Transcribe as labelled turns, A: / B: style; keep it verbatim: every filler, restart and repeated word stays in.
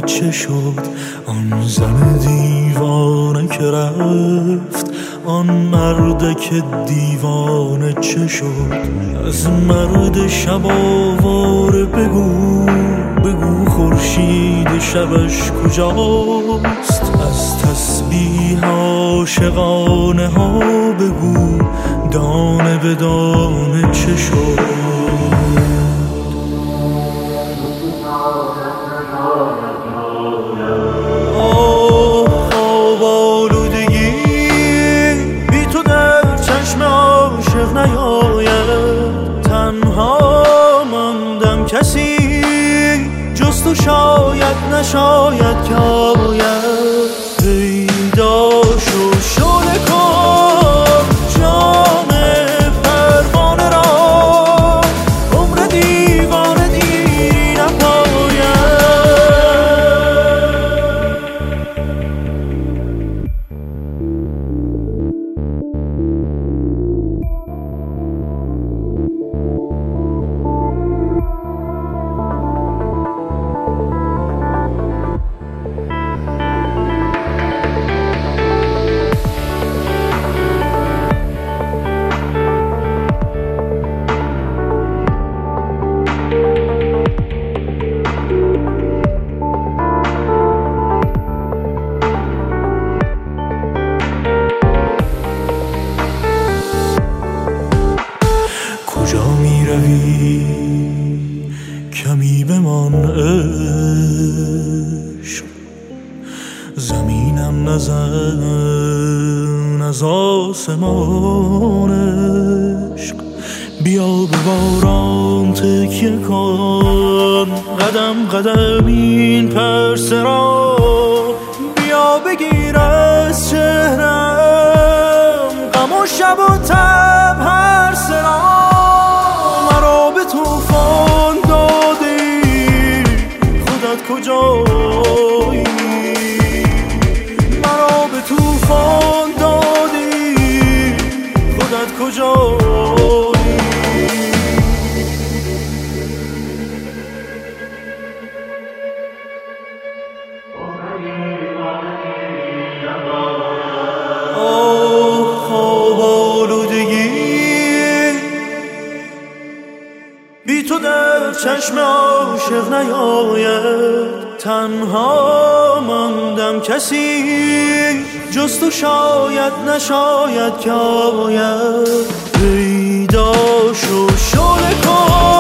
A: چه شد؟ آن زن دیوانه که رفت، آن مرد که دیوانه چه شد؟ از مرد شب آواره بگو، بگو خورشید شبش کجاست؟ از تسبیح عاشقانه ها بگو، دانه به دانه چه شد؟ کسی جز تو شاید نشاید که آید، پیدا شو شعله کن جام پروانه را، عمر دیوانه دیری نپاید. کجا می روی کمی بمان عشق، زمینم نزن از آسمان عشق. بیا به باران تکیه کن، قدم قدم این پرسه را، بیا بگیر از چهرم غم و شب و تب هر سرا. کجایی مرا به طوفان دادی، خودت کجایی؟ آه خواب آلودگی بی تو در چشم عاشق نیاید، تنها ماندم کسی جز تو شاید نشاید که آید، پیدا شو شعله کن